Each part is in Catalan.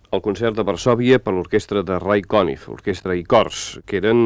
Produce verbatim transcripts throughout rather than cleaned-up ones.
el concert de Varsòvia per l'orquestra de Ray Conniff, orquestra i cors, que eren,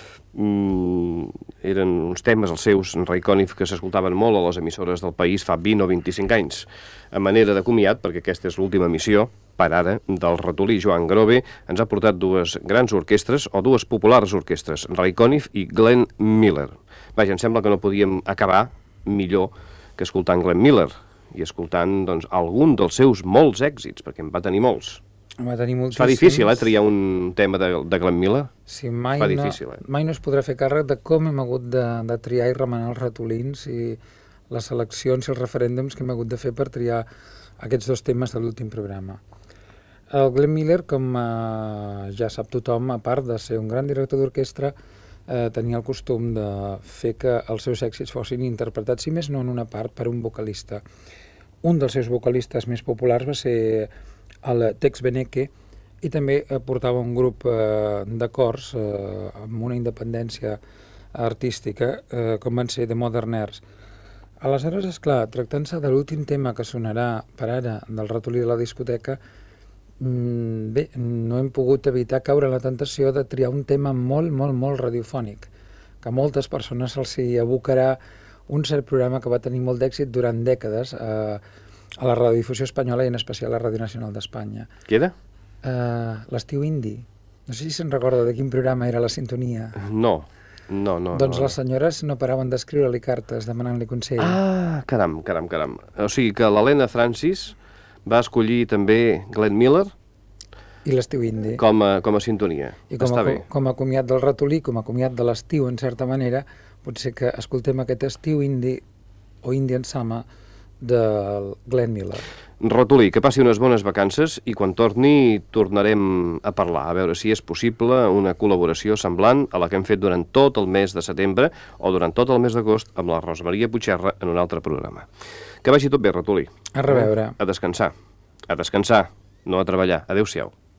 mm, eren uns temes, els seus, Ray Conniff, que s'escoltaven molt a les emissores del país fa vint o vint-i-cinc anys. A manera de comiat, perquè aquesta és l'última missió, per ara, del ratolí Joan Grove, ens ha portat dues grans orquestres, o dues populars orquestres, Ray Conniff i Glenn Miller. Vaja, em sembla que no podíem acabar millor que escoltant Glenn Miller, i escoltant, doncs, algun dels seus molts èxits, perquè en va tenir molts. Va tenir moltíssims. Fa difícil, eh, triar un tema de, de Glenn Miller? Sí, mai, Fa no, difícil, eh? mai no es podrà fer càrrec de com hem hagut de, de triar i remenar els ratolins i les eleccions i els referèndums que hem hagut de fer per triar aquests dos temes de l'últim programa. El Glenn Miller, com eh, ja sap tothom, a part de ser un gran director d'orquestra, eh, tenia el costum de fer que els seus èxits fossin interpretats, si més no en una part, per un vocalista. Un dels seus vocalistes més populars va ser el Tex Beneke, i també eh, portava un grup eh, de cors eh, amb una independència artística, eh, com van ser The Moderners. Aleshores, esclar, tractant-se de l'últim tema que sonarà per ara del ratolí de la discoteca, mm, bé, no hem pogut evitar caure en la tentació de triar un tema molt, molt, molt radiofònic, que a moltes persones se'ls hi abocarà un cert programa que va tenir molt d'èxit durant dècades eh, a la radiodifusió espanyola i en especial a la Ràdio Nacional d'Espanya. Què era? Uh, L'estiu indi. No sé si se'n recorda de quin programa era la sintonia. No, no, no. Doncs no. les senyores no paraven d'escriure-li cartes demanant-li consell. Ah, caram, caram, caram. O sigui que l'Helena Francis va escollir també Glenn Miller i l'estiu indi. Com a, com a sintonia. I com Està a, bé. com a comiat del ratolí, com a comiat de l'estiu, en certa manera, potser que escoltem aquest estiu indi o Indian Summer del Glenn Miller. Ratolí, que passi unes bones vacances i quan torni tornarem a parlar, a veure si és possible una col·laboració semblant a la que hem fet durant tot el mes de setembre o durant tot el mes d'agost amb la Rosa Maria Puigcerra en un altre programa. Que vagi tot bé, Ratolí. A reveure. A descansar. A descansar, no a treballar. Adéu-siau.